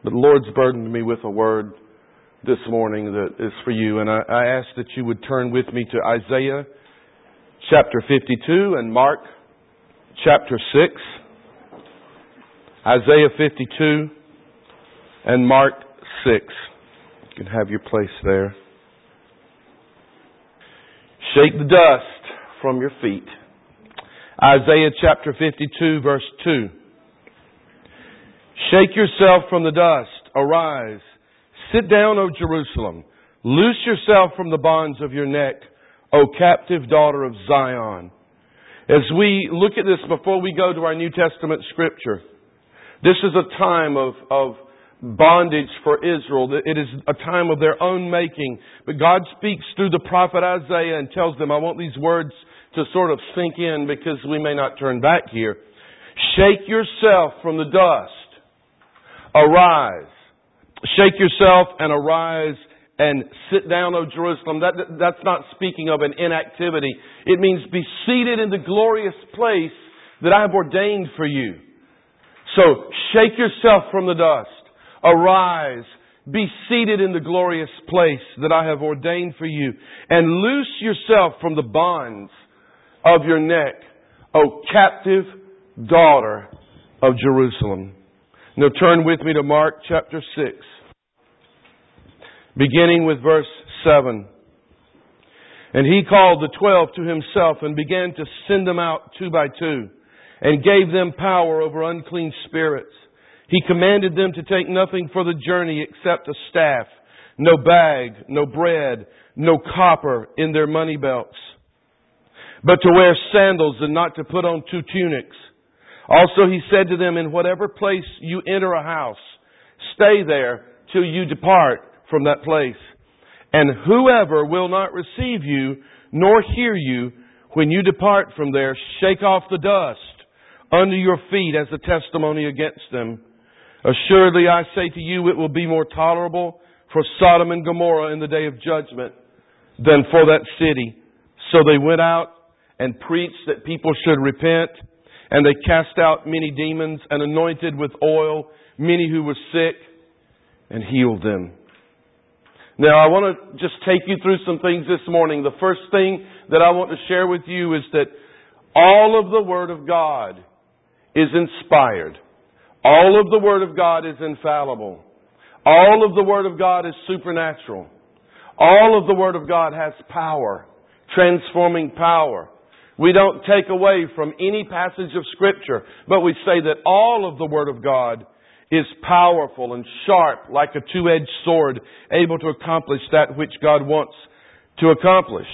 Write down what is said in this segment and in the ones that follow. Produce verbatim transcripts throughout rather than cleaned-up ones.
But the Lord's burdened me with a word this morning that is for you. And I, I ask that you would turn with me to Isaiah chapter fifty-two and Mark chapter six. Isaiah fifty-two and Mark six. You can have your place there. Shake the dust from your feet. Isaiah chapter fifty-two verse two. Shake yourself from the dust. Arise. Sit down, O Jerusalem. Loose yourself from the bonds of your neck, O captive daughter of Zion. As we look at this before we go to our New Testament scripture, this is a time of, of bondage for Israel. It is a time of their own making. But God speaks through the prophet Isaiah and tells them, I want these words to sort of sink in because we may not turn back here. Shake yourself from the dust. Arise. Shake yourself and arise and sit down, O Jerusalem. That, that's not speaking of an inactivity. It means be seated in the glorious place that I have ordained for you. So shake yourself from the dust. Arise. Be seated in the glorious place that I have ordained for you. And loose yourself from the bonds of your neck, O captive daughter of Jerusalem. Now turn with me to Mark chapter six. Beginning with verse seven. And he called the twelve to himself and began to send them out two by two and gave them power over unclean spirits. He commanded them to take nothing for the journey except a staff, no bag, no bread, no copper in their money belts, but to wear sandals and not to put on two tunics. Also he said to them, in whatever place you enter a house, stay there till you depart from that place. And whoever will not receive you, nor hear you, when you depart from there, shake off the dust under your feet as a testimony against them. Assuredly I say to you, it will be more tolerable for Sodom and Gomorrah in the day of judgment than for that city. So they went out and preached that people should repent. And they cast out many demons and anointed with oil many who were sick and healed them. Now I want to just take you through some things this morning. The first thing that I want to share with you is that all of the Word of God is inspired. All of the Word of God is infallible. All of the Word of God is supernatural. All of the Word of God has power, transforming power. We don't take away from any passage of Scripture, but we say that all of the Word of God is powerful and sharp like a two-edged sword, able to accomplish that which God wants to accomplish.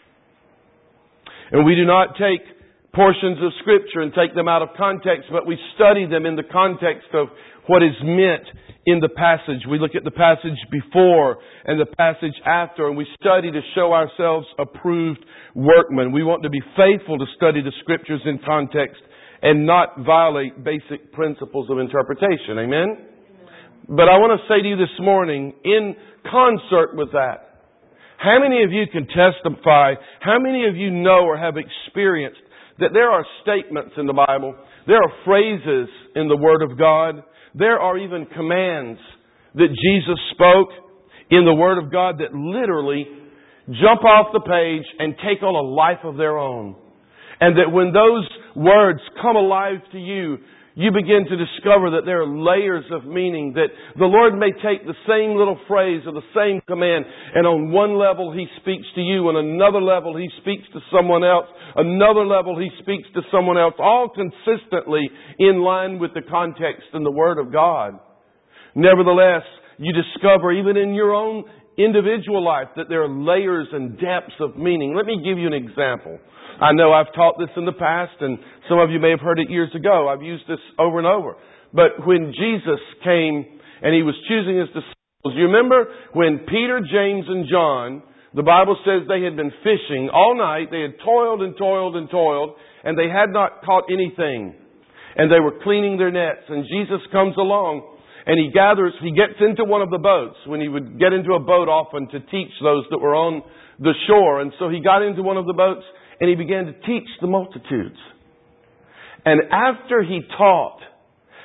And we do not take portions of Scripture and take them out of context, but we study them in the context of what is meant in the passage. We look at the passage before and the passage after, and we study to show ourselves approved workmen. We want to be faithful to study the Scriptures in context and not violate basic principles of interpretation. Amen? But I want to say to you this morning, in concert with that, how many of you can testify, how many of you know or have experienced that there are statements in the Bible, there are phrases in the Word of God, there are even commands that Jesus spoke in the Word of God that literally jump off the page and take on a life of their own. And that when those words come alive to you, you begin to discover that there are layers of meaning, that the Lord may take the same little phrase or the same command, and on one level He speaks to you, on another level He speaks to someone else, another level He speaks to someone else, all consistently in line with the context and the Word of God. Nevertheless, you discover even in your own individual life that there are layers and depths of meaning. Let me give you an example. I know I've taught this in the past, and some of you may have heard it years ago. I've used this over and over. But when Jesus came and He was choosing His disciples, you remember when Peter, James, and John, the Bible says they had been fishing all night. They had toiled and toiled and toiled, and they had not caught anything. And they were cleaning their nets. And Jesus comes along, and He gathers, He gets into one of the boats, when He would get into a boat often to teach those that were on the shore. And so He got into one of the boats, and He began to teach the multitudes. And after He taught,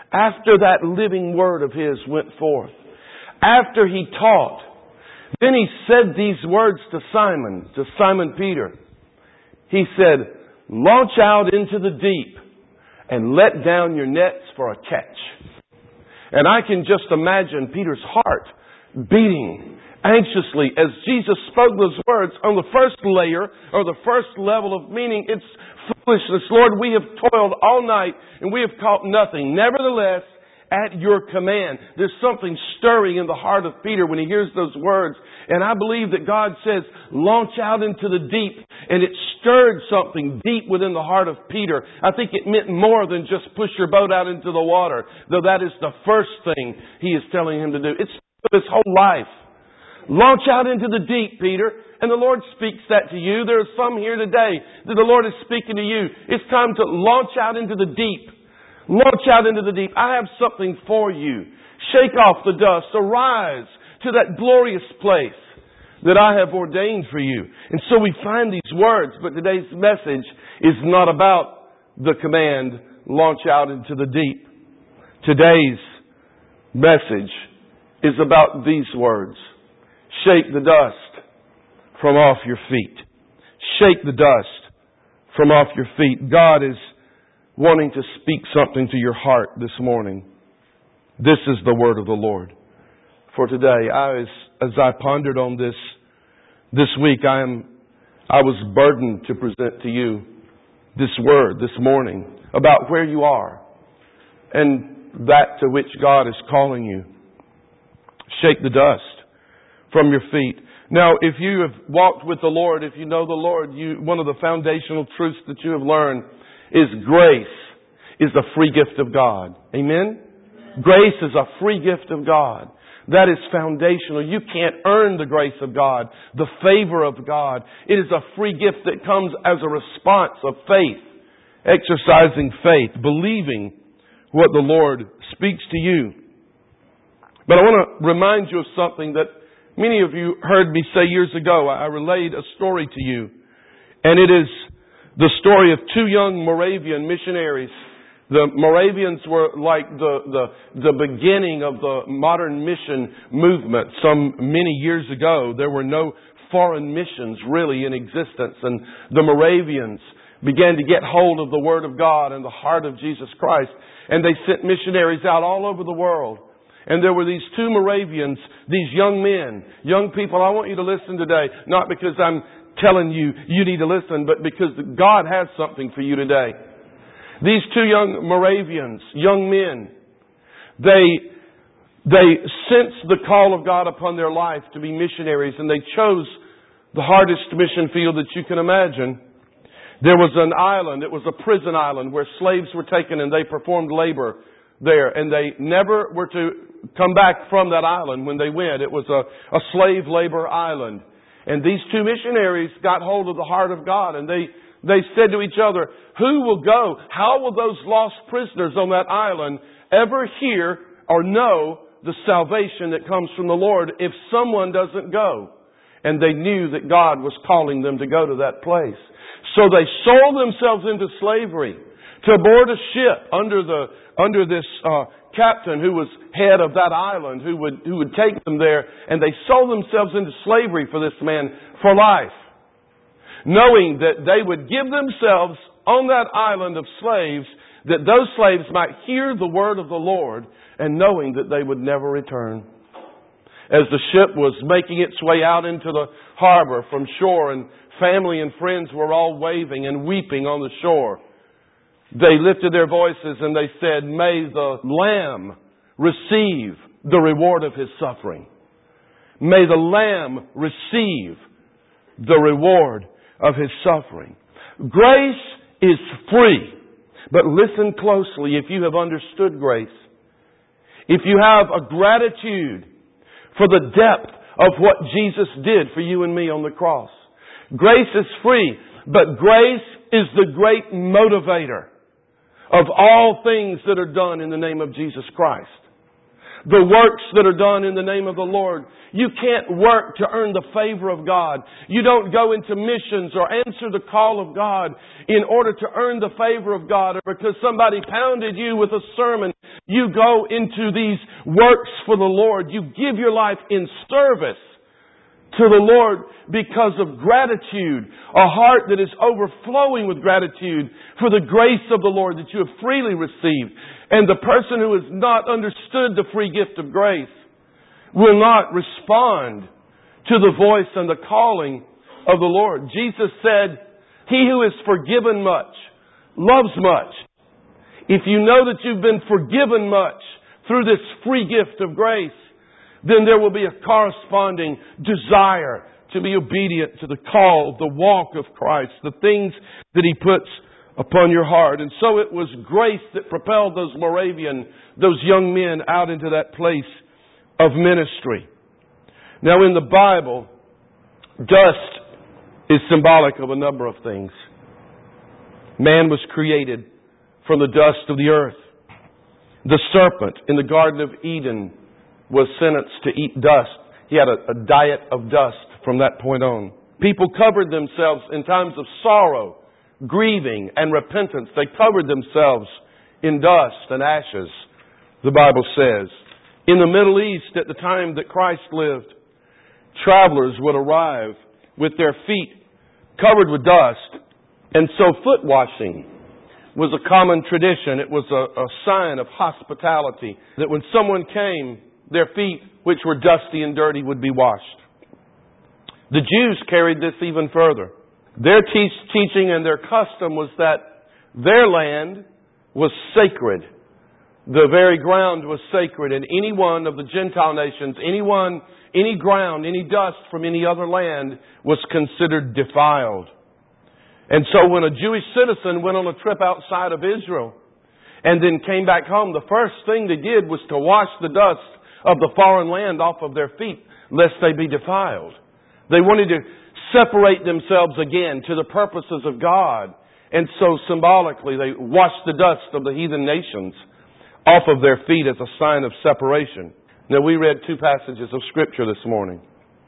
after that living word of His went forth, after He taught, then He said these words to Simon, to Simon Peter. He said, launch out into the deep and let down your nets for a catch. And I can just imagine Peter's heart beating anxiously as Jesus spoke those words. On the first layer, or the first level of meaning, it's foolishness. Lord, we have toiled all night and we have caught nothing. Nevertheless, at your command. There's something stirring in the heart of Peter when he hears those words. And I believe that God says, launch out into the deep. And it stirred something deep within the heart of Peter. I think it meant more than just push your boat out into the water. Though that is the first thing He is telling him to do. It's his whole life. Launch out into the deep, Peter. And the Lord speaks that to you. There are some here today that the Lord is speaking to you. It's time to launch out into the deep. Launch out into the deep. I have something for you. Shake off the dust. Arise to that glorious place that I have ordained for you. And so we find these words, but today's message is not about the command, launch out into the deep. Today's message is about these words. Shake the dust from off your feet. Shake the dust from off your feet. God is wanting to speak something to your heart this morning. This is the word of the Lord for today. I, as, as I pondered on this this week, I am I was burdened to present to you this word this morning about where you are and that to which God is calling you. Shake the dust from your feet. Now, if you have walked with the Lord, if you know the Lord, you one of the foundational truths that you have learned is grace is a free gift of God. Amen? Grace is a free gift of God. That is foundational. You can't earn the grace of God, the favor of God. It is a free gift that comes as a response of faith, exercising faith, believing what the Lord speaks to you. But I want to remind you of something that many of you heard me say years ago. I relayed a story to you, and it is the story of two young Moravian missionaries. The Moravians were like the, the, the beginning of the modern mission movement. Some many years ago, there were no foreign missions really in existence. And the Moravians began to get hold of the Word of God and the heart of Jesus Christ. And they sent missionaries out all over the world. And there were these two Moravians, these young men, young people. I want you to listen today, not because I'm telling you you need to listen, but because God has something for you today. These two young Moravians, young men, they, they sensed the call of God upon their life to be missionaries, and they chose the hardest mission field that you can imagine. There was an island, it was a prison island where slaves were taken and they performed labor there, and they never were to come back from that island when they went. It was a, a slave labor island. And these two missionaries got hold of the heart of God, and they They said to each other, who will go? How will those lost prisoners on that island ever hear or know the salvation that comes from the Lord if someone doesn't go? And they knew that God was calling them to go to that place. So they sold themselves into slavery to board a ship under the under this uh, captain who was head of that island, who would who would take them there. And they sold themselves into slavery for this man for life, knowing that they would give themselves on that island of slaves, that those slaves might hear the word of the Lord, and knowing that they would never return. As the ship was making its way out into the harbor from shore, and family and friends were all waving and weeping on the shore, they lifted their voices and they said, may the Lamb receive the reward of His suffering. May the Lamb receive the reward of His suffering. Grace is free. But listen closely if you have understood grace. If you have a gratitude for the depth of what Jesus did for you and me on the cross. Grace is free, but grace is the great motivator of all things that are done in the name of Jesus Christ. The works that are done in the name of the Lord. You can't work to earn the favor of God. You don't go into missions or answer the call of God in order to earn the favor of God, or because somebody pounded you with a sermon. You go into these works for the Lord. You give your life in service to the Lord because of gratitude, a heart that is overflowing with gratitude for the grace of the Lord that you have freely received. And the person who has not understood the free gift of grace will not respond to the voice and the calling of the Lord. Jesus said, "He who is forgiven much loves much." If you know that you've been forgiven much through this free gift of grace, then there will be a corresponding desire to be obedient to the call, the walk of Christ, the things that He puts upon your heart. And so it was grace that propelled those Moravian, those young men out into that place of ministry. Now in the Bible, dust is symbolic of a number of things. Man was created from the dust of the earth. The serpent in the Garden of Eden was sentenced to eat dust. He had a, a diet of dust from that point on. People covered themselves in times of sorrow, grieving, and repentance. They covered themselves in dust and ashes, the Bible says. In the Middle East, at the time that Christ lived, travelers would arrive with their feet covered with dust. And so foot washing was a common tradition. It was a, a sign of hospitality, that when someone came, their feet, which were dusty and dirty, would be washed. The Jews carried this even further. Their te- teaching and their custom was that their land was sacred. The very ground was sacred, and any one of the Gentile nations, anyone, any ground, any dust from any other land was considered defiled. And so when a Jewish citizen went on a trip outside of Israel and then came back home, the first thing they did was to wash the dust of the foreign land off of their feet, lest they be defiled. They wanted to separate themselves again to the purposes of God. And so symbolically, they washed the dust of the heathen nations off of their feet as a sign of separation. Now, we read two passages of Scripture this morning.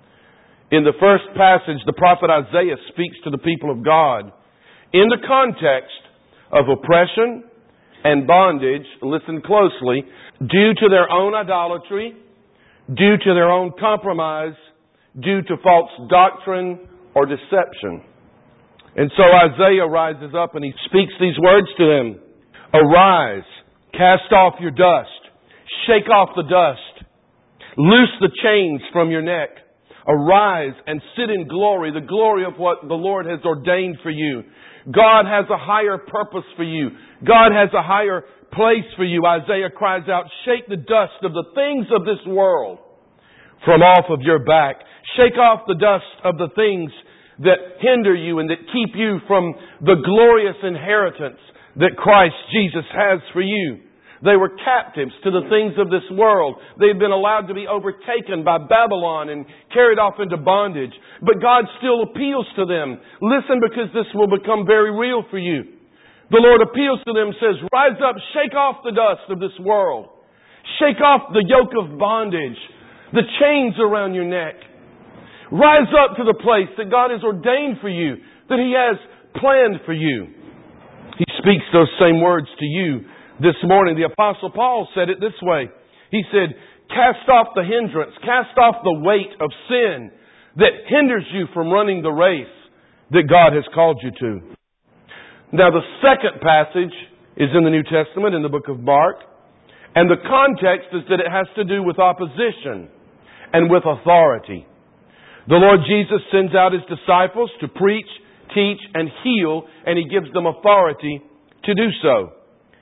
In the first passage, the prophet Isaiah speaks to the people of God in the context of oppression and bondage, listen closely, due to their own idolatry, due to their own compromise, due to false doctrine or deception. And so Isaiah rises up and he speaks these words to them. Arise, cast off your dust, shake off the dust, loose the chains from your neck. Arise and sit in glory, the glory of what the Lord has ordained for you. God has a higher purpose for you. God has a higher place for you. Isaiah cries out, shake the dust of the things of this world from off of your back. Shake off the dust of the things that hinder you and that keep you from the glorious inheritance that Christ Jesus has for you. They were captives to the things of this world. They had been allowed to be overtaken by Babylon and carried off into bondage. But God still appeals to them. Listen, because this will become very real for you. The Lord appeals to them and says, rise up, shake off the dust of this world. Shake off the yoke of bondage, the chains around your neck. Rise up to the place that God has ordained for you, that He has planned for you. He speaks those same words to you this morning. The Apostle Paul said it this way. He said, cast off the hindrance, cast off the weight of sin that hinders you from running the race that God has called you to. Now the second passage is in the New Testament, in the book of Mark. And the context is that it has to do with opposition and with authority. The Lord Jesus sends out His disciples to preach, teach, and heal, and He gives them authority to do so.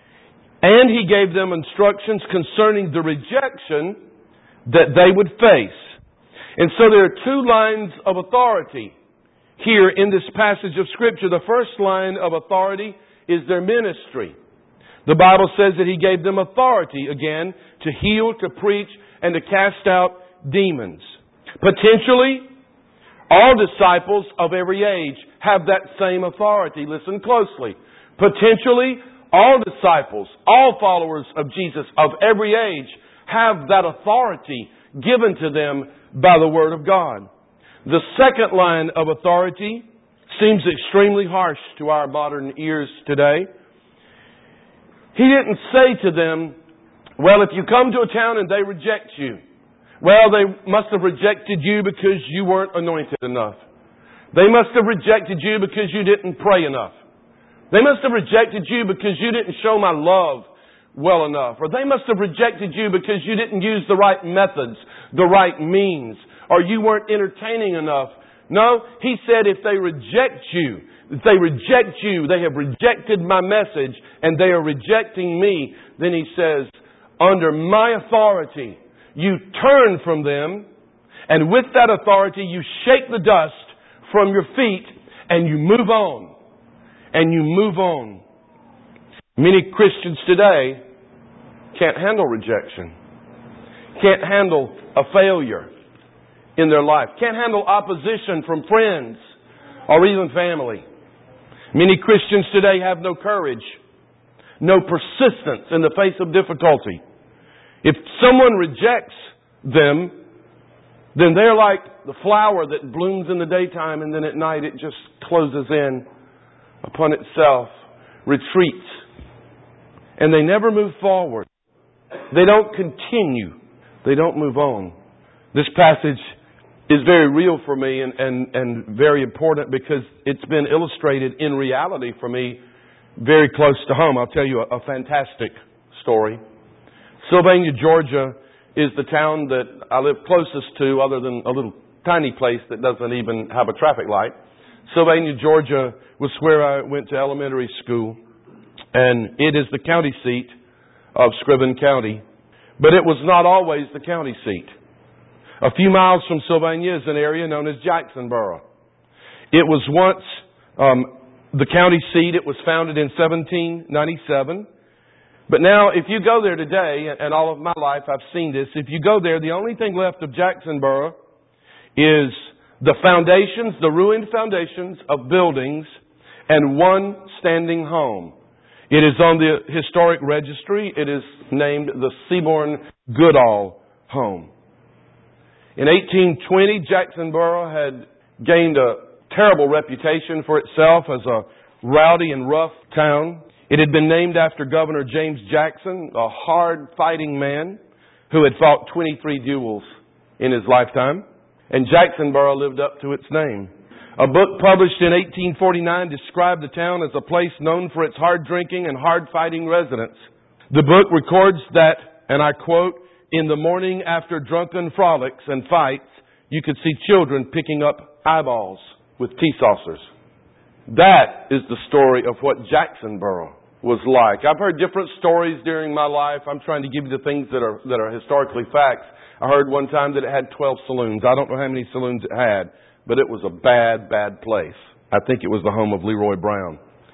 And He gave them instructions concerning the rejection that they would face. And so there are two lines of authority here in this passage of Scripture. The first line of authority is their ministry. The Bible says that He gave them authority, again, to heal, to preach, and to cast out demons. Potentially, all disciples of every age have that same authority. Listen closely. Potentially, all disciples, all followers of Jesus of every age have that authority given to them by the Word of God. The second line of authority seems extremely harsh to our modern ears today. He didn't say to them, Well, if you come to a town and they reject you, well, they must have rejected you because you weren't anointed enough. They must have rejected you because you didn't pray enough. They must have rejected you because you didn't show my love well enough. Or they must have rejected you because you didn't use the right methods, the right means, or you weren't entertaining enough. No, he said if they reject you, if they reject you, they have rejected my message and they are rejecting me. Then he says, under my authority, you turn from them, and with that authority you shake the dust from your feet and you move on. And you move on. Many Christians today can't handle rejection. Can't handle a failure in their life. Can't handle opposition from friends or even family. Many Christians today have no courage, no persistence in the face of difficulty. If someone rejects them, then they're like the flower that blooms in the daytime and then at night it just closes in upon itself, retreats. And they never move forward. They don't continue. They don't move on. This passage is very real for me and, and, and very important because it's been illustrated in reality for me very close to home. I'll tell you a, a fantastic story. Sylvania, Georgia is the town that I live closest to other than a little tiny place that doesn't even have a traffic light. Sylvania, Georgia was where I went to elementary school, and it is the county seat of Scriven County, but it was not always the county seat. A few miles from Sylvania is an area known as Jacksonboro. It was once um, the county seat. It was founded in seventeen ninety-seven. But now, if you go there today, and all of my life I've seen this, if you go there, the only thing left of Jacksonboro is the foundations, the ruined foundations of buildings, and one standing home. It is on the historic registry. It is named the Seaborn Goodall Home. In eighteen twenty, Jacksonboro had gained a terrible reputation for itself as a rowdy and rough town. It had been named after Governor James Jackson, a hard-fighting man who had fought twenty-three duels in his lifetime. And Jacksonboro lived up to its name. A book published in eighteen forty-nine described the town as a place known for its hard-drinking and hard-fighting residents. The book records that, and I quote, "In the morning after drunken frolics and fights, you could see children picking up eyeballs with tea saucers." That is the story of what Jacksonboro was like. I've heard different stories during my life. I'm trying to give you the things that are that are historically facts. I heard one time that it had twelve saloons. I don't know how many saloons it had, but it was a bad, bad place. I think it was the home of Leroy Brown.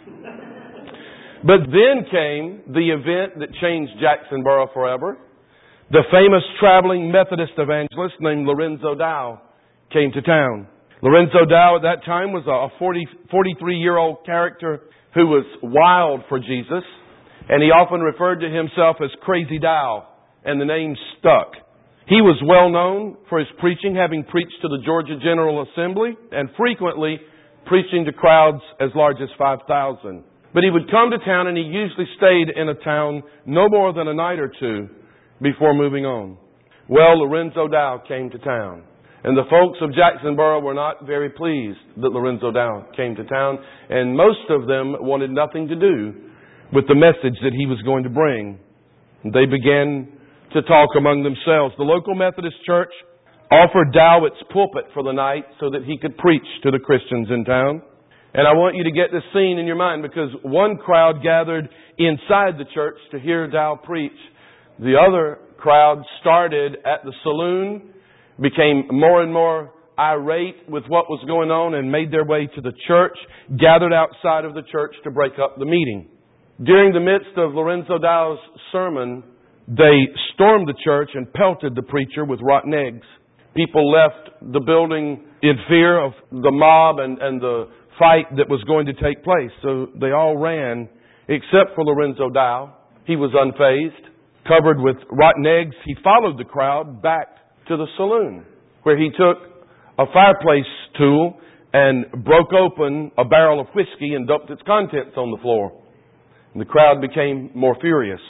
But then came the event that changed Jacksonboro forever. The famous traveling Methodist evangelist named Lorenzo Dow came to town. Lorenzo Dow at that time was a forty, forty-three-year-old character who was wild for Jesus, and he often referred to himself as Crazy Dow, and the name stuck. He was well known for his preaching, having preached to the Georgia General Assembly, and frequently preaching to crowds as large as five thousand. But he would come to town, and he usually stayed in a town no more than a night or two before moving on. Well, Lorenzo Dow came to town. And the folks of Jacksonboro were not very pleased that Lorenzo Dow came to town. And most of them wanted nothing to do with the message that he was going to bring. They began to talk among themselves. The local Methodist church offered Dow its pulpit for the night so that he could preach to the Christians in town. And I want you to get this scene in your mind, because one crowd gathered inside the church to hear Dow preach. The other crowd started at the saloon, became more and more irate with what was going on, and made their way to the church, gathered outside of the church to break up the meeting. During the midst of Lorenzo Dow's sermon, they stormed the church and pelted the preacher with rotten eggs. People left the building in fear of the mob and, and the fight that was going to take place. So they all ran, except for Lorenzo Dow. He was unfazed, covered with rotten eggs. He followed the crowd back to the saloon, where he took a fireplace tool and broke open a barrel of whiskey and dumped its contents on the floor. And the crowd became more furious.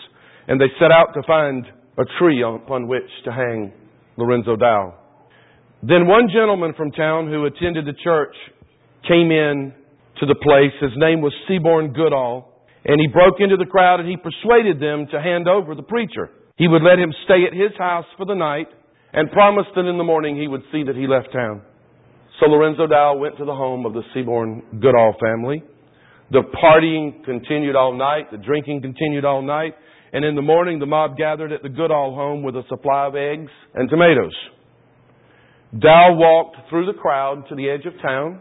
And they set out to find a tree upon which to hang Lorenzo Dow. Then one gentleman from town who attended the church came in to the place. His name was Seaborn Goodall. And he broke into the crowd and he persuaded them to hand over the preacher. He would let him stay at his house for the night and promised that in the morning he would see that he left town. So Lorenzo Dow went to the home of the Seaborn Goodall family. The partying continued all night. The drinking continued all night. And in the morning, the mob gathered at the Goodall home with a supply of eggs and tomatoes. Dow walked through the crowd to the edge of town,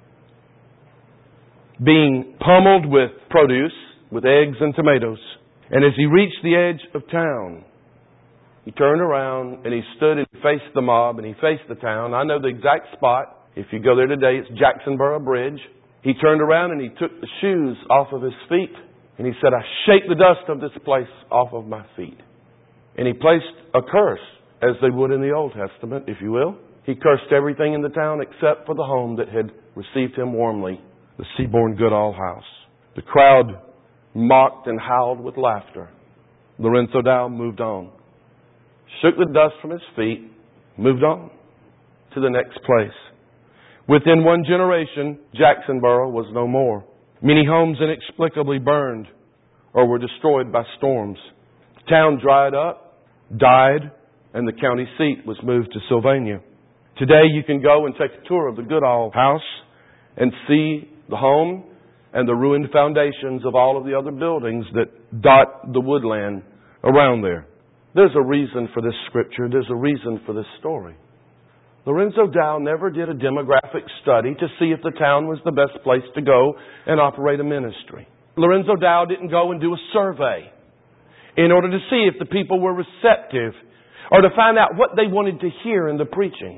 being pummeled with produce, with eggs and tomatoes. And as he reached the edge of town, he turned around and he stood and faced the mob and he faced the town. I know the exact spot. If you go there today, it's Jacksonboro Bridge. He turned around and he took the shoes off of his feet. And he said, I shake the dust of this place off of my feet. And he placed a curse, as they would in the Old Testament, if you will. He cursed everything in the town except for the home that had received him warmly, the Seaborn Goodall house. The crowd mocked and howled with laughter. Lorenzo Dow moved on, shook the dust from his feet, moved on to the next place. Within one generation, Jacksonboro was no more. Many homes inexplicably burned or were destroyed by storms. The town dried up, died, and the county seat was moved to Sylvania. Today you can go and take a tour of the Goodall house and see the home and the ruined foundations of all of the other buildings that dot the woodland around there. There's a reason for this scripture. There's a reason for this story. Lorenzo Dow never did a demographic study to see if the town was the best place to go and operate a ministry. Lorenzo Dow didn't go and do a survey in order to see if the people were receptive or to find out what they wanted to hear in the preaching.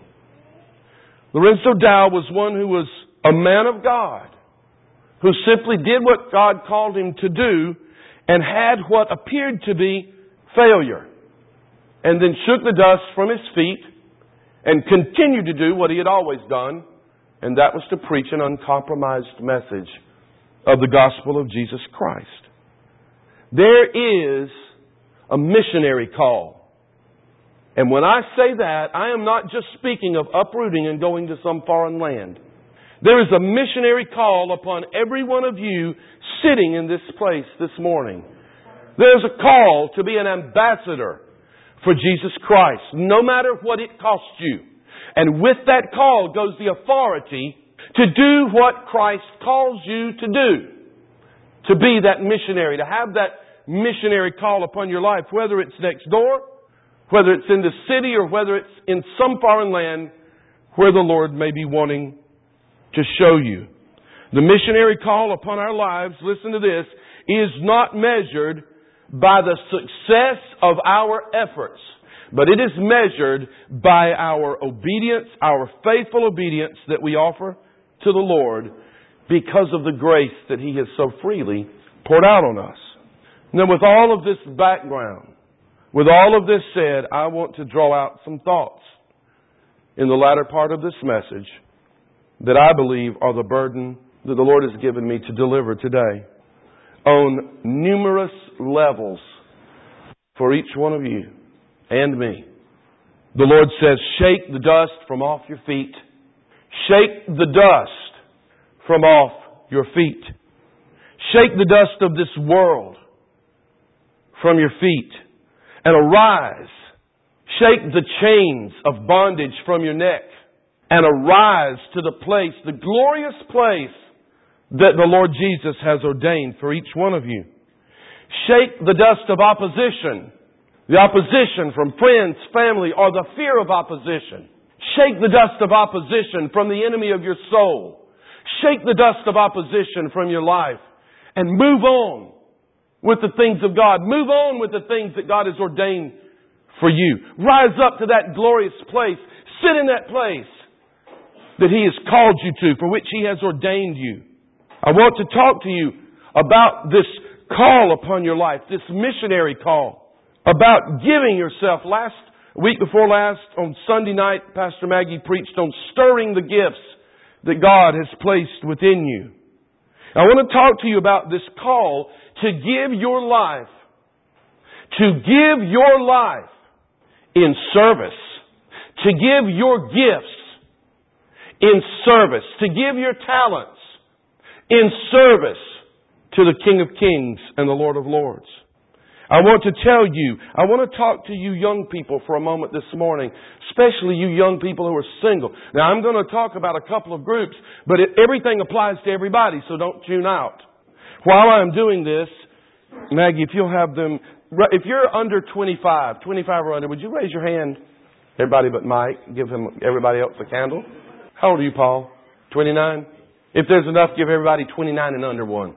Lorenzo Dow was one who was a man of God, who simply did what God called him to do and had what appeared to be failure, and then shook the dust from his feet and continued to do what he had always done, and that was to preach an uncompromised message of the gospel of Jesus Christ. There is a missionary call. And when I say that, I am not just speaking of uprooting and going to some foreign land. There is a missionary call upon every one of you sitting in this place this morning. There's a call to be an ambassador for Jesus Christ, no matter what it costs you. And with that call goes the authority to do what Christ calls you to do. To be that missionary, to have that missionary call upon your life, whether it's next door, whether it's in the city, or whether it's in some foreign land where the Lord may be wanting to show you. The missionary call upon our lives, listen to this, is not measured by the success of our efforts, but it is measured by our obedience, our faithful obedience that we offer to the Lord because of the grace that He has so freely poured out on us. Now, with all of this background, with all of this said, I want to draw out some thoughts in the latter part of this message that I believe are the burden that the Lord has given me to deliver today on numerous levels for each one of you and me. The Lord says, shake the dust from off your feet. Shake the dust from off your feet. Shake the dust of this world from your feet and arise. Shake the chains of bondage from your neck and arise to the place, the glorious place that the Lord Jesus has ordained for each one of you. Shake the dust of opposition, the opposition from friends, family, or the fear of opposition. Shake the dust of opposition from the enemy of your soul. Shake the dust of opposition from your life and move on with the things of God. Move on with the things that God has ordained for you. Rise up to that glorious place. Sit in that place that He has called you to, for which He has ordained you. I want to talk to you about this call upon your life, this missionary call, about giving yourself. Last week before last, on Sunday night, Pastor Maggie preached on stirring the gifts that God has placed within you. I want to talk to you about this call to give your life, to give your life in service, to give your gifts in service, to give your talents in service to the King of Kings and the Lord of Lords. I want to tell you, I want to talk to you young people for a moment this morning, especially you young people who are single. Now, I'm going to talk about a couple of groups, but it, everything applies to everybody, so don't tune out. While I'm doing this, Maggie, if you'll have them, if you're under twenty-five, twenty-five or under, would you raise your hand? Everybody but Mike, give him, everybody else a candle. How old are you, Paul? twenty-nine? If there's enough, give everybody twenty-nine and under one.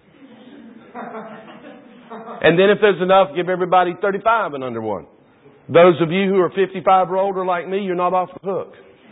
And then if there's enough, give everybody thirty-five and under one. Those of you who are fifty-five or older like me, you're not off the hook.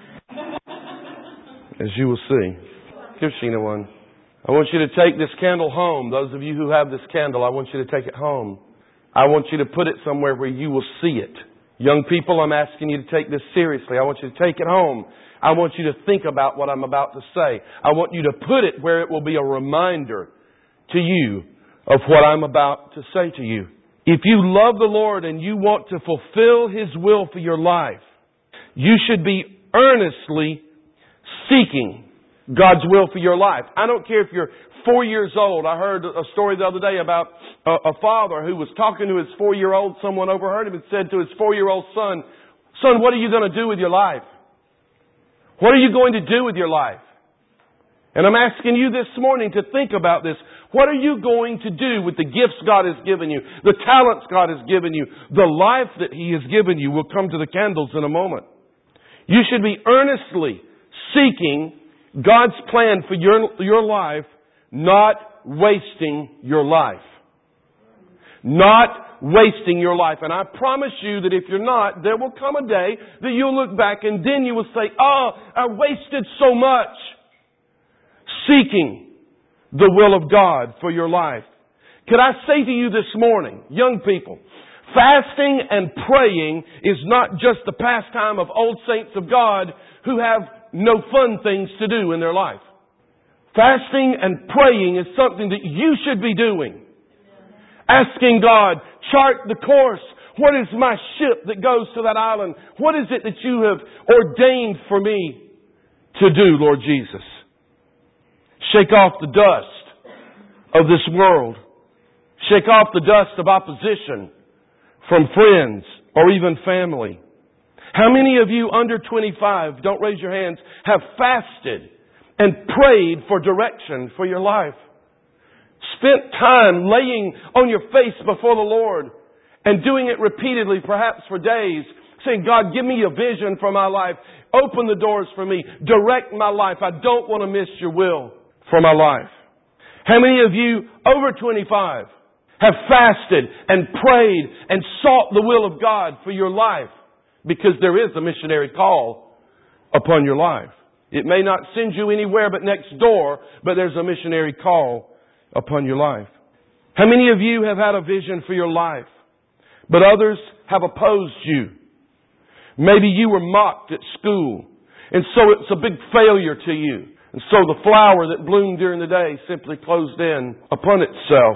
As you will see. Give Sheena one. I want you to take this candle home. Those of you who have this candle, I want you to take it home. I want you to put it somewhere where you will see it. Young people, I'm asking you to take this seriously. I want you to take it home. I want you to think about what I'm about to say. I want you to put it where it will be a reminder to you of what I'm about to say to you. If you love the Lord and you want to fulfill His will for your life, you should be earnestly seeking God's will for your life. I don't care if you're four years old. I heard a story the other day about a, a father who was talking to his four-year-old. Someone overheard him and said to his four-year-old son, "Son, what are you going to do with your life? What are you going to do with your life?" And I'm asking you this morning to think about this. What are you going to do with the gifts God has given you, the talents God has given you, the life that He has given you? We'll come to the candles in a moment. You should be earnestly seeking God's plan for your, your life, not wasting your life. Not wasting your life. And I promise you that if you're not, there will come a day that you'll look back and then you will say, "Oh, I wasted so much." Seeking the will of God for your life. Could I say to you this morning, young people, fasting and praying is not just the pastime of old saints of God who have no fun things to do in their life. Fasting and praying is something that you should be doing. Asking God, chart the course. What is my ship that goes to that island? What is it that you have ordained for me to do, Lord Jesus? Shake off the dust of this world. Shake off the dust of opposition from friends or even family. How many of you under twenty-five, don't raise your hands, have fasted and prayed for direction for your life? Spent time laying on your face before the Lord and doing it repeatedly, perhaps for days, saying, "God, give me a vision for my life. Open the doors for me. Direct my life. I don't want to miss your will for my life." How many of you over twenty-five have fasted and prayed and sought the will of God for your life? Because there is a missionary call upon your life. It may not send you anywhere but next door, but there's a missionary call upon your life. How many of you have had a vision for your life, but others have opposed you? Maybe you were mocked at school, and so it's a big failure to you. And so the flower that bloomed during the day simply closed in upon itself,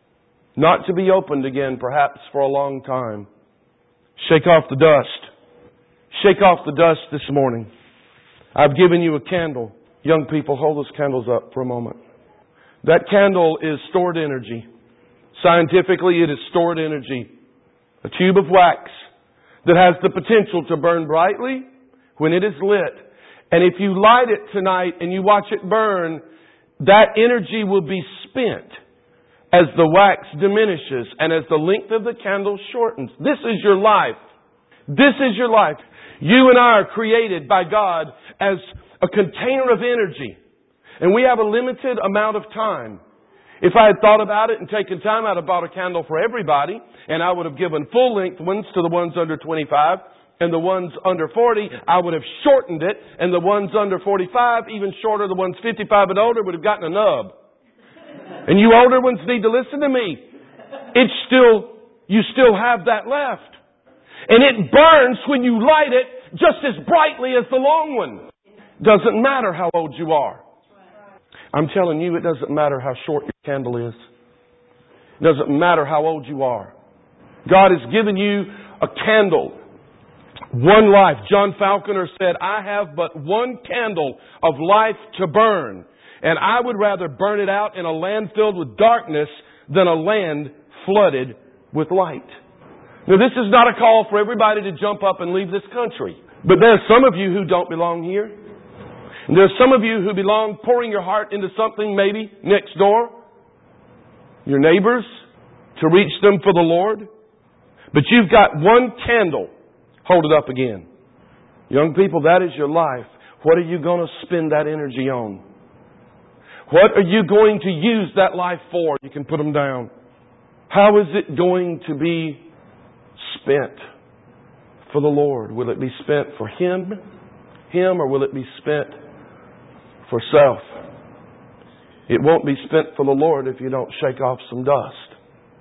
not to be opened again perhaps for a long time. Shake off the dust. Shake off the dust this morning. I've given you a candle. Young people, hold those candles up for a moment. That candle is stored energy. Scientifically, it is stored energy. A tube of wax that has the potential to burn brightly when it is lit. And if you light it tonight and you watch it burn, that energy will be spent as the wax diminishes and as the length of the candle shortens. This is your life. This is your life. You and I are created by God as a container of energy. And we have a limited amount of time. If I had thought about it and taken time, I'd have bought a candle for everybody. And I would have given full length ones to the ones under twenty-five. And the ones under forty, I would have shortened it. And the ones under forty-five, even shorter, the ones fifty-five and older, would have gotten a nub. And you older ones need to listen to me. It's still, you still have that left. And it burns when you light it just as brightly as the long one. Doesn't matter how old you are. I'm telling you, it doesn't matter how short your candle is. It doesn't matter how old you are. God has given you a candle. One life. John Falconer said, I have but one candle of life to burn, and I would rather burn it out in a land filled with darkness than a land flooded with light. Now, this is not a call for everybody to jump up and leave this country. But there are some of you who don't belong here. And there are some of you who belong pouring your heart into something maybe next door, your neighbors, to reach them for the Lord. But you've got one candle. Hold it up again. Young people, that is your life. What are you going to spend that energy on? What are you going to use that life for? You can put them down. How is it going to be spent for the Lord? Will it be spent for Him, Him, or will it be spent for self? It won't be spent for the Lord if you don't shake off some dust.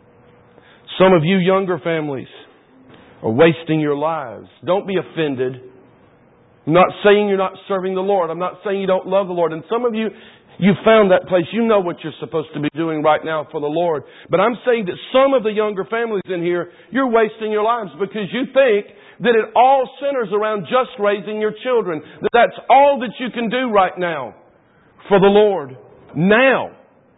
Some of you younger families are wasting your lives. Don't be offended. I'm not saying you're not serving the Lord. I'm not saying you don't love the Lord. And some of you, you found that place. You know what you're supposed to be doing right now for the Lord. But I'm saying that some of the younger families in here, you're wasting your lives because you think that it all centers around just raising your children. That that's all that you can do right now for the Lord. Now.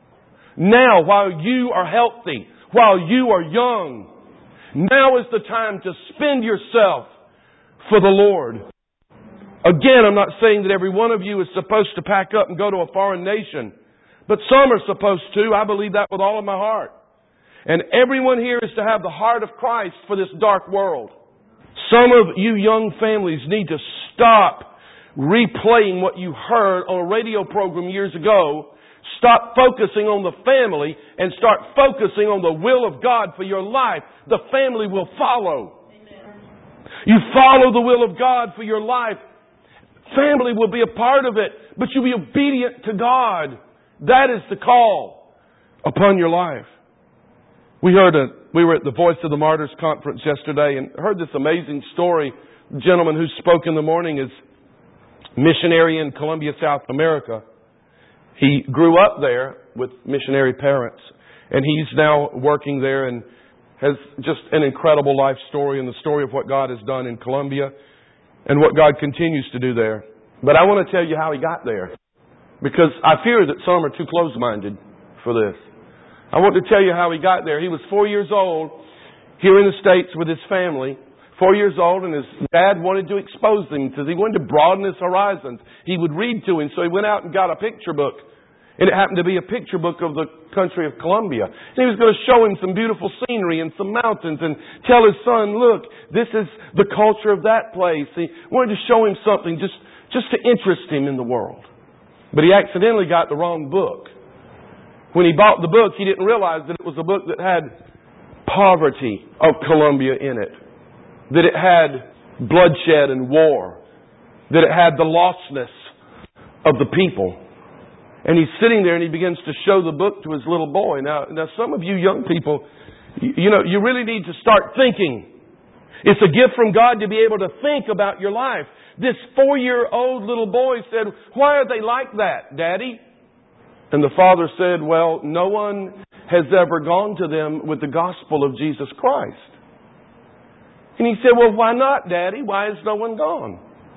Now, while you are healthy, while you are young, now is the time to spend yourself for the Lord. Again, I'm not saying that every one of you is supposed to pack up and go to a foreign nation. But some are supposed to. I believe that with all of my heart. And everyone here is to have the heart of Christ for this dark world. Some of you young families need to stop replaying what you heard on a radio program years ago. Stop focusing on the family and start focusing on the will of God for your life. The family will follow. Amen. You follow the will of God for your life. Family will be a part of it, but you'll be obedient to God. That is the call upon your life. We heard a, we were at the Voice of the Martyrs conference yesterday and heard this amazing story. The gentleman who spoke in the morning is missionary in Colombia, South America. He grew up there with missionary parents, and he's now working there and has just an incredible life story and the story of what God has done in Colombia and what God continues to do there. But I want to tell you how he got there, because I fear that some are too close-minded for this. I want to tell you how he got there. He was four years old here in the States with his family. Four years old, and his dad wanted to expose him because he wanted to broaden his horizons. He would read to him, so he went out and got a picture book. And it happened to be a picture book of the country of Colombia. And he was going to show him some beautiful scenery and some mountains and tell his son, look, this is the culture of that place. He wanted to show him something just, just to interest him in the world. But he accidentally got the wrong book. When he bought the book, he didn't realize that it was a book that had poverty of Colombia in it. That it had bloodshed and war. That it had the lostness of the people. And he's sitting there and he begins to show the book to his little boy. Now, now some of you young people, you, you know, you really need to start thinking. It's a gift from God to be able to think about your life. This four-year-old little boy said, why are they like that, Daddy? And the father said, well, no one has ever gone to them with the gospel of Jesus Christ. And he said, well, why not, Daddy? Why has no one gone?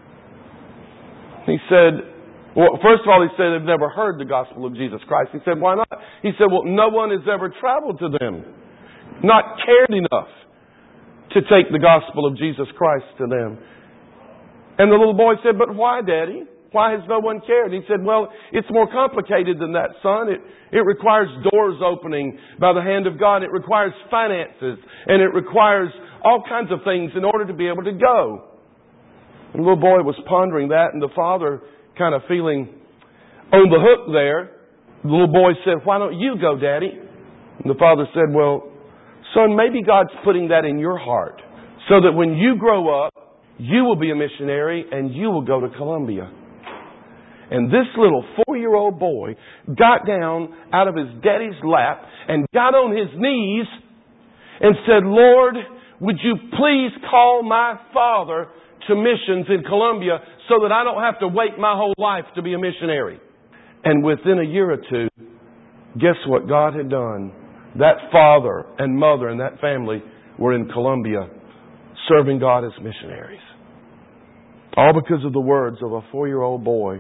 He said, well, first of all, he said they've never heard the gospel of Jesus Christ. He said, why not? He said, well, no one has ever traveled to them, not cared enough to take the gospel of Jesus Christ to them. And the little boy said, but why, Daddy? Why has no one cared? He said, well, it's more complicated than that, son. It, it requires doors opening by the hand of God. It requires finances. And it requires all kinds of things in order to be able to go. And the little boy was pondering that, and the father, kind of feeling on the hook there, the little boy said, why don't you go, Daddy? And the father said, well, son, maybe God's putting that in your heart so that when you grow up, you will be a missionary and you will go to Colombia. And this little four-year-old boy got down out of his daddy's lap and got on his knees and said, Lord, would you please call my father to missions in Colombia so that I don't have to wait my whole life to be a missionary. And within a year or two, guess what God had done? That father and mother and that family were in Colombia serving God as missionaries. All because of the words of a four-year-old boy.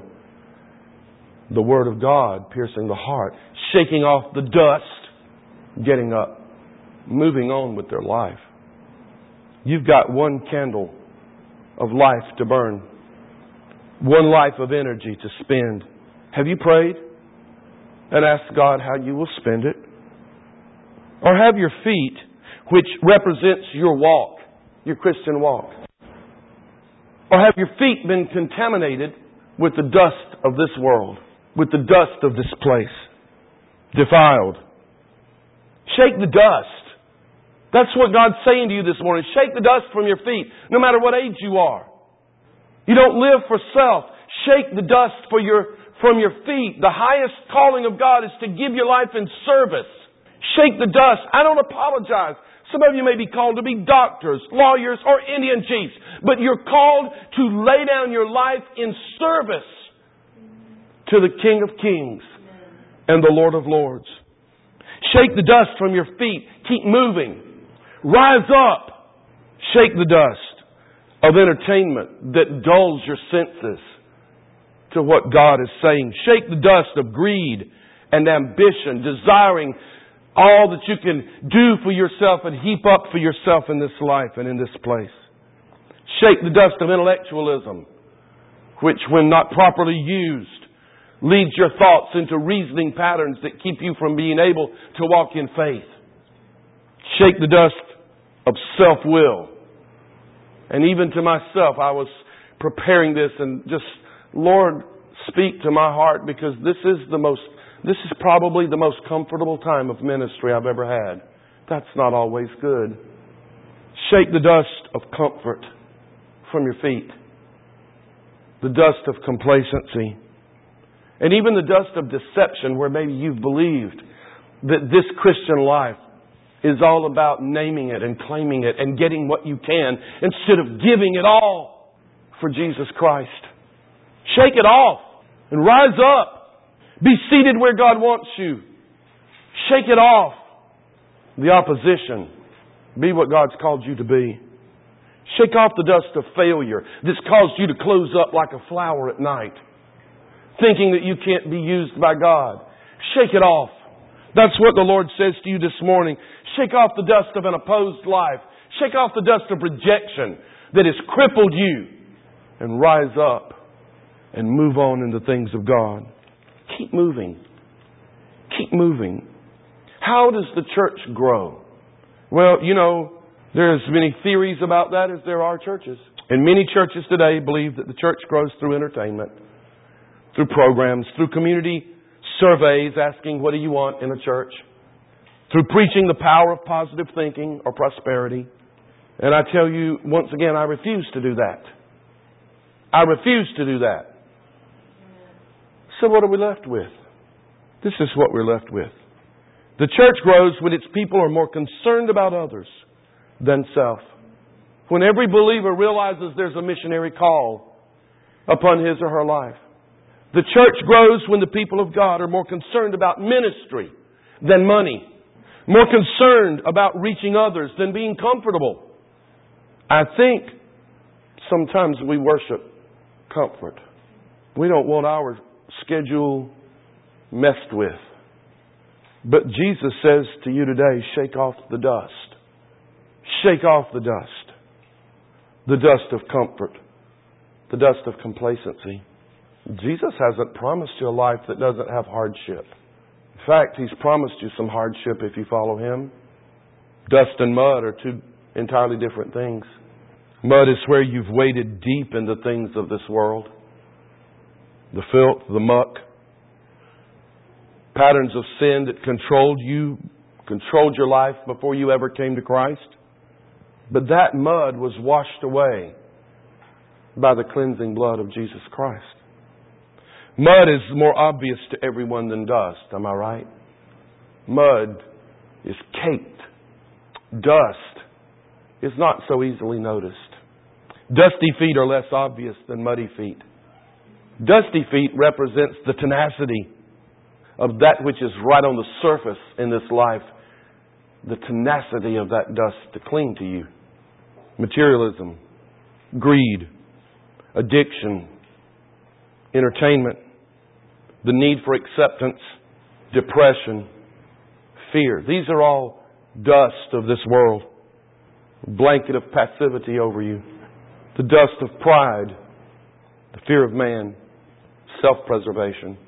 The Word of God piercing the heart, shaking off the dust, getting up, moving on with their life. You've got one candle of life to burn, one life of energy to spend. Have you prayed and asked God how you will spend it? Or have your feet, which represents your walk, your Christian walk, or have your feet been contaminated with the dust of this world, with the dust of this place, defiled? Shake the dust. That's what God's saying to you this morning. Shake the dust from your feet, no matter what age you are. You don't live for self. Shake the dust for your, from your feet. The highest calling of God is to give your life in service. Shake the dust. I don't apologize. Some of you may be called to be doctors, lawyers, or Indian chiefs, but you're called to lay down your life in service to the King of Kings and the Lord of Lords. Shake the dust from your feet. Keep moving. Rise up. Shake the dust of entertainment that dulls your senses to what God is saying. Shake the dust of greed and ambition, desiring all that you can do for yourself and heap up for yourself in this life and in this place. Shake the dust of intellectualism, which, when not properly used, leads your thoughts into reasoning patterns that keep you from being able to walk in faith. Shake the dust of self-will. And even to myself, I was preparing this and just, Lord, speak to my heart, because this is the most, this is probably the most comfortable time of ministry I've ever had. That's not always good. Shake the dust of comfort from your feet. The dust of complacency. And even the dust of deception, where maybe you've believed that this Christian life is all about naming it and claiming it and getting what you can instead of giving it all for Jesus Christ. Shake it off and rise up. Be seated where God wants you. Shake it off. The opposition. Be what God's called you to be. Shake off the dust of failure that's caused you to close up like a flower at night, thinking that you can't be used by God. Shake it off. That's what the Lord says to you this morning. Shake off the dust of an opposed life. Shake off the dust of rejection that has crippled you, and rise up and move on in the things of God. Keep moving. Keep moving. How does the church grow? Well, you know, there's many theories about that, as there are churches. And many churches today believe that the church grows through entertainment, through programs, through community surveys asking, what do you want in a church? Through preaching the power of positive thinking or prosperity. And I tell you, once again, I refuse to do that. I refuse to do that. So what are we left with? This is what we're left with. The church grows when its people are more concerned about others than self. When every believer realizes there's a missionary call upon his or her life. The church grows when the people of God are more concerned about ministry than money. More concerned about reaching others than being comfortable. I think sometimes we worship comfort. We don't want our schedule messed with. But Jesus says to you today, shake off the dust. Shake off the dust. The dust of comfort. The dust of complacency. Jesus hasn't promised you a life that doesn't have hardship. In fact, He's promised you some hardship if you follow Him. Dust and mud are two entirely different things. Mud is where you've waded deep in the things of this world. The filth, the muck. Patterns of sin that controlled you, controlled your life before you ever came to Christ. But that mud was washed away by the cleansing blood of Jesus Christ. Mud is more obvious to everyone than dust, am I right? Mud is caked. Dust is not so easily noticed. Dusty feet are less obvious than muddy feet. Dusty feet represents the tenacity of that which is right on the surface in this life the tenacity of that dust to cling to you. Materialism, greed, addiction, entertainment, the need for acceptance, depression, fear. These are all dust of this world. A blanket of passivity over you. The dust of pride, the fear of man, self-preservation.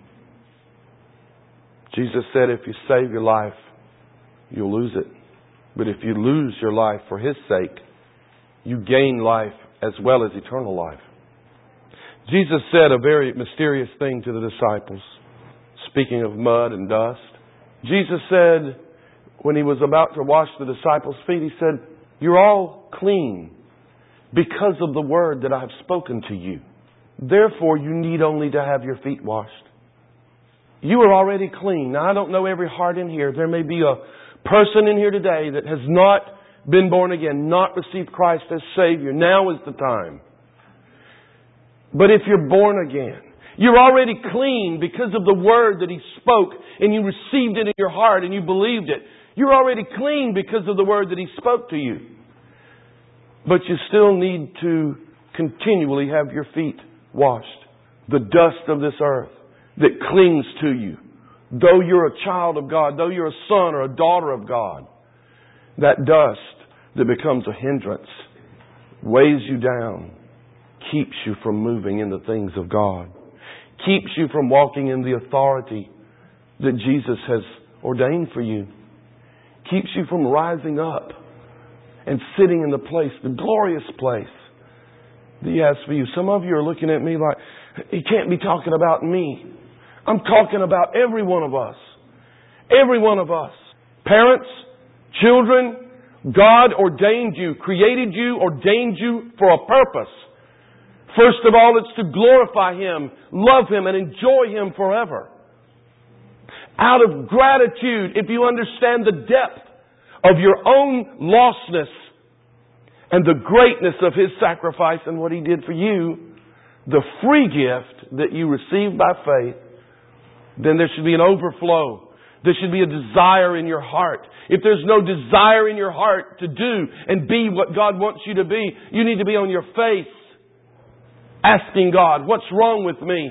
Jesus said, if you save your life, you'll lose it. But if you lose your life for His sake, you gain life as well as eternal life. Jesus said a very mysterious thing to the disciples. Speaking of mud and dust. Jesus said, when He was about to wash the disciples' feet, He said, you're all clean because of the word that I have spoken to you. Therefore, you need only to have your feet washed. You are already clean. Now, I don't know every heart in here. There may be a person in here today that has not been born again, not received Christ as Savior. Now is the time. But if you're born again, you're already clean because of the word that He spoke, and you received it in your heart and you believed it. You're already clean because of the word that He spoke to you. But you still need to continually have your feet washed. The dust of this earth that clings to you. Though you're a child of God, though you're a son or a daughter of God, that dust that becomes a hindrance, weighs you down, keeps you from moving in the things of God, keeps you from walking in the authority that Jesus has ordained for you, keeps you from rising up and sitting in the place, the glorious place that He has for you. Some of you are looking at me like, He can't be talking about me. I'm talking about every one of us. Every one of us. Parents, children, God ordained you, created you, ordained you for a purpose. First of all, it's to glorify Him, love Him, and enjoy Him forever. Out of gratitude, if you understand the depth of your own lostness and the greatness of His sacrifice and what He did for you, the free gift that you receive by faith, then there should be an overflow. There should be a desire in your heart. If there's no desire in your heart to do and be what God wants you to be, you need to be on your face asking God, what's wrong with me?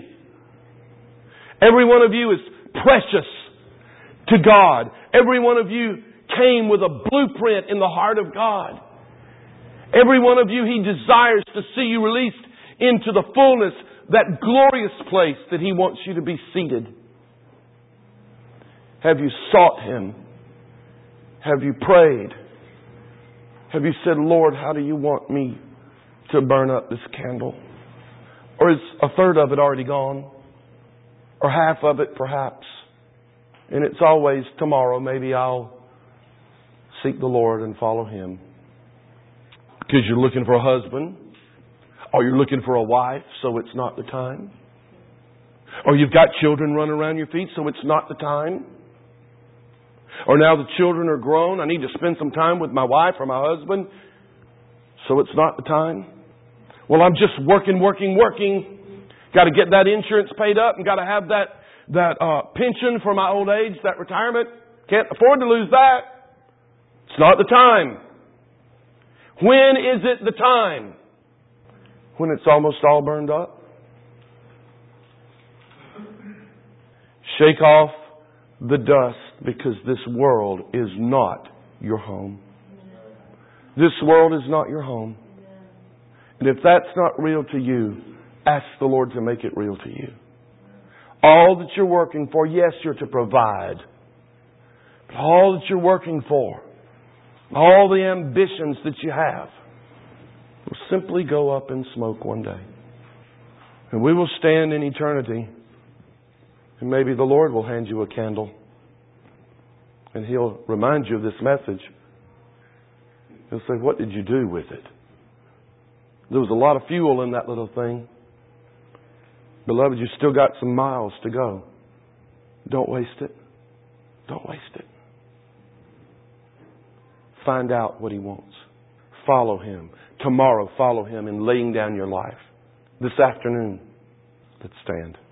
Every one of you is precious to God. Every one of you came with a blueprint in the heart of God. Every one of you, He desires to see you released into the fullness, that glorious place that He wants you to be seated. Have you sought Him? Have you prayed? Have you said, Lord, how do you want me to burn up this candle? Or is a third of it already gone? Or half of it perhaps? And it's always tomorrow, maybe I'll seek the Lord and follow Him. Because you're looking for a husband. Or you're looking for a wife, so it's not the time. Or you've got children running around your feet, so it's not the time. Or now the children are grown, I need to spend some time with my wife or my husband, so it's not the time. Well, I'm just working, working, working. Got to get that insurance paid up and got to have that that uh, pension for my old age, that retirement. Can't afford to lose that. It's not the time. When is it the time? When it's almost all burned up? Shake off the dust, because this world is not your home. This world is not your home. And if that's not real to you, ask the Lord to make it real to you. All that you're working for, yes, you're to provide. But all that you're working for, all the ambitions that you have, will simply go up in smoke one day. And we will stand in eternity. And maybe the Lord will hand you a candle. And He'll remind you of this message. He'll say, what did you do with it? There was a lot of fuel in that little thing. Beloved, you still got some miles to go. Don't waste it. Don't waste it. Find out what He wants. Follow Him. Tomorrow, follow Him in laying down your life. This afternoon, let's stand.